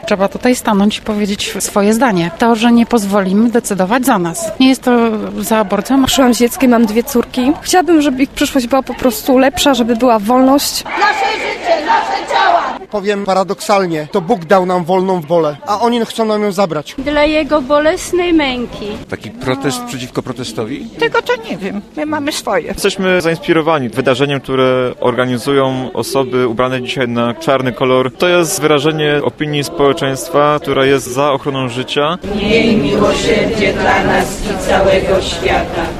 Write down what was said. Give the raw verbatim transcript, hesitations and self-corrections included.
Trzeba tutaj stanąć i powiedzieć swoje zdanie. To, że nie pozwolimy decydować za nas. Nie jest to za aborcją. Przyszłam z dzieckiem, mam dwie córki. Chciałabym, żeby ich przyszłość była po prostu lepsza, żeby była wolność. Nasze życie, nasze ciała! Powiem paradoksalnie, to Bóg dał nam wolną wolę, a oni chcą nam ją zabrać. Dla Jego bolesnej męki. Taki protest przeciwko protestowi? Tego to nie wiem, my mamy swoje. Jesteśmy zainspirowani wydarzeniem, które organizują osoby ubrane dzisiaj na czarny kolor. To jest wyrażenie opinii społeczeństwa, która jest za ochroną życia. Miej miłosierdzie dla nas i całego świata.